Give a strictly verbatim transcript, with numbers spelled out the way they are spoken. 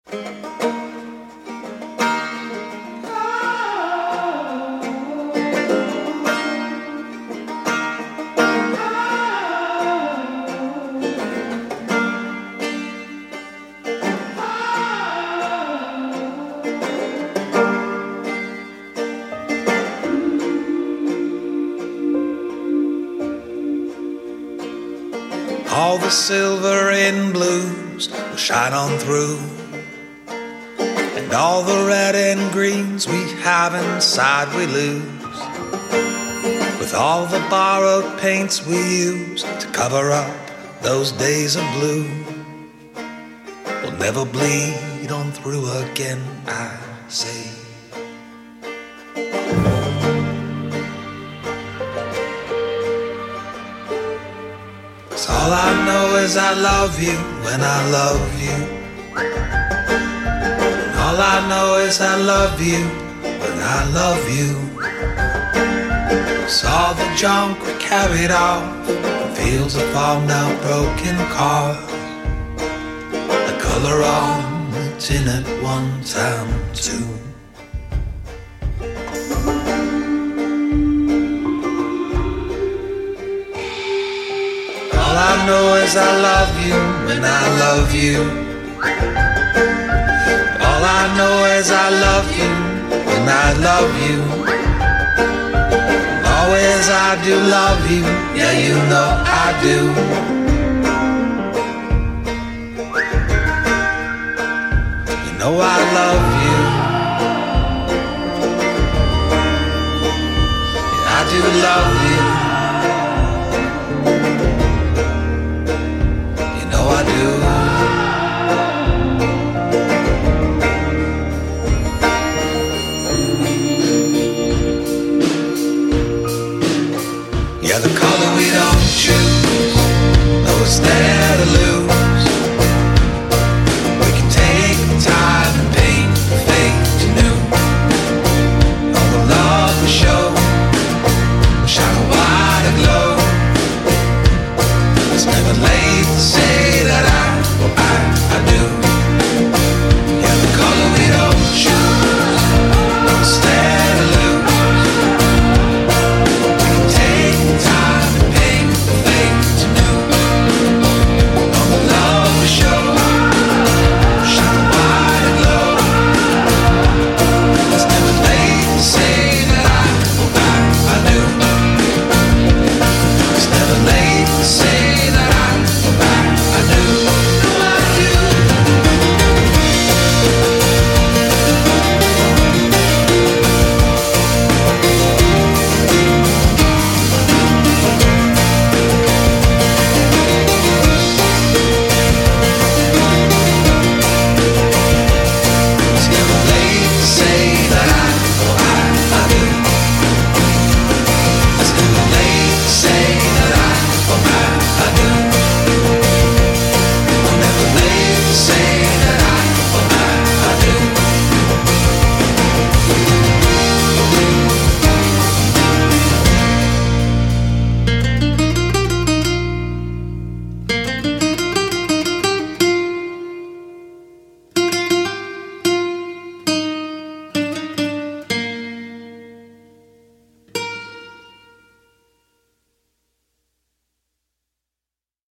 All the silver and blues will shine on through, and all the red and greens we have inside we lose, with all the borrowed paints we use to cover up those days of blue. We'll never bleed on through again, I say. All I know is I love you when I love you. All I know is I love you when I love you. It's all the junk we carried off, fields of farmed out broken cars, the color on the tin at one time too. All I know is I love you when I love you. All I know is I love you when I love you. Always I do love you, yeah you know I do. You know I love you. Yeah, I do love you.